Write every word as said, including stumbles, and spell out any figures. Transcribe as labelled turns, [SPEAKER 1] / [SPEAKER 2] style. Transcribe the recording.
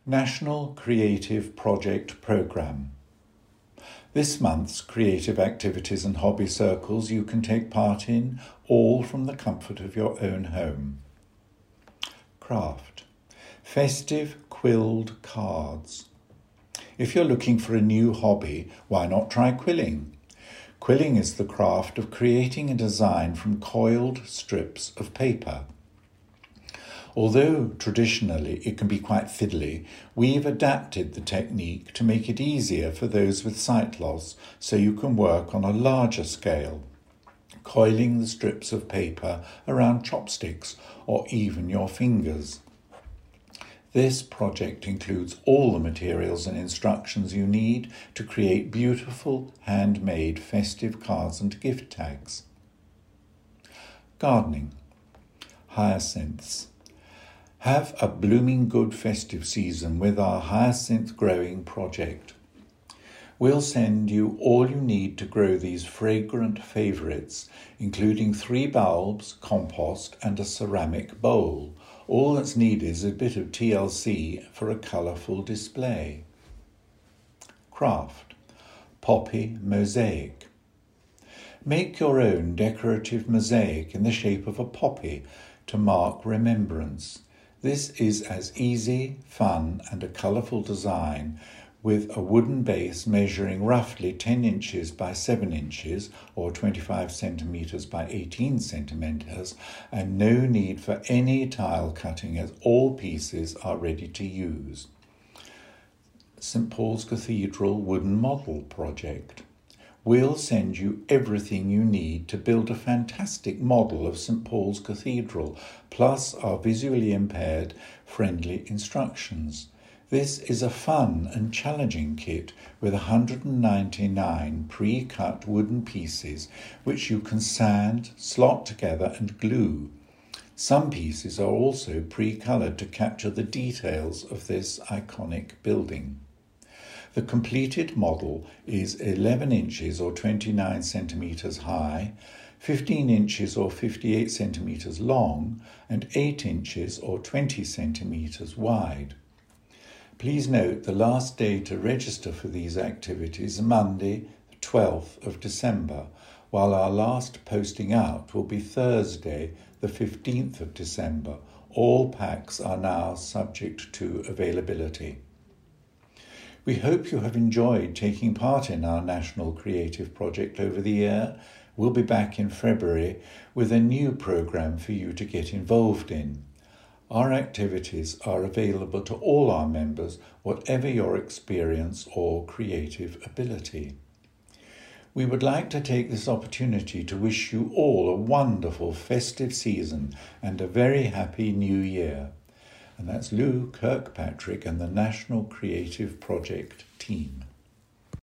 [SPEAKER 1] National Creative Project Programme. This month's creative activities and hobby circles you can take part in, all from the comfort of your own home. Craft. Festive quilled cards. If you're looking for a new hobby, why not try quilling? Quilling is the craft of creating a design from coiled strips of paper. Although traditionally it can be quite fiddly, we've adapted the technique to make it easier for those with sight loss so you can work on a larger scale, coiling the strips of paper around chopsticks or even your fingers. This project includes all the materials and instructions you need to create beautiful handmade festive cards and gift tags. Gardening. Hyacinths. Have a blooming good festive season with our hyacinth growing project. We'll send you all you need to grow these fragrant favourites, including three bulbs, compost and a ceramic bowl. All that's needed is a bit of T L C for a colourful display. Craft. Poppy mosaic. Make your own decorative mosaic in the shape of a poppy to mark remembrance. This is as easy, fun and a colourful design with a wooden base measuring roughly ten inches by seven inches or twenty-five centimetres by eighteen centimetres and no need for any tile cutting as all pieces are ready to use. St Paul's Cathedral Wooden Model Project. We'll send you everything you need to build a fantastic model of St Paul's Cathedral, plus our visually impaired friendly instructions. This is a fun and challenging kit with one hundred ninety-nine pre-cut wooden pieces which you can sand, slot together and glue. Some pieces are also pre-coloured to capture the details of this iconic building. The completed model is eleven inches or twenty-nine centimetres high, fifteen inches or fifty-eight centimetres long, and eight inches or twenty centimetres wide. Please note the last day to register for these activities is Monday, the twelfth of December, while our last posting out will be Thursday, the fifteenth of December. All packs are now subject to availability. We hope you have enjoyed taking part in our National Creative Project over the year. We'll be back in February with a new programme for you to get involved in. Our activities are available to all our members, whatever your experience or creative ability. We would like to take this opportunity to wish you all a wonderful festive season and a very happy new year. And that's Lou Kirkpatrick and the National Creative Project team.